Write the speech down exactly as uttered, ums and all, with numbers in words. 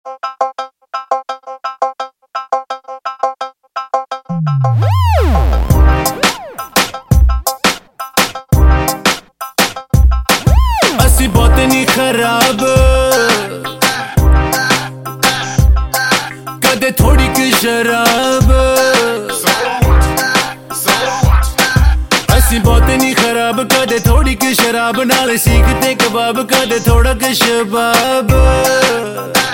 असी बहुत नहीं खराब, कदे थोड़ी की शराब। असी बहुत नहीं खराब, कदे थोड़ी की शराब नाल सीखते कबाब, कदे थोड़ा के शबाब।